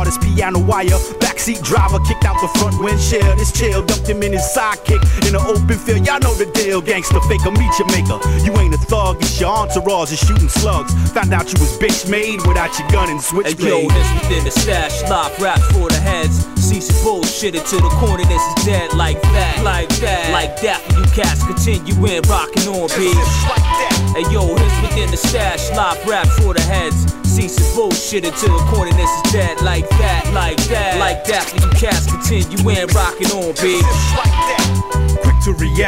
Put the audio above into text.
hardest piano wire. Backseat driver kicked out the front windshield. This chill dumped him in his sidekick in the open field. Y'all know the deal, gangster faker, meet your maker. You ain't a thug, it's your entourage is shooting slugs. Found out you was bitch made without your gun and switchblade. Hey yo, this within the stash, live rap for the heads. See some bullshit into the corner, this is dead like that, like that, like that. For you cats continuing rocking on beat. Hey yo, this within the stash, live rap for the heads. See some bullshit into the corner, this is dead like that, like that, like that. For you cats continuing rocking on beat. Quick to react.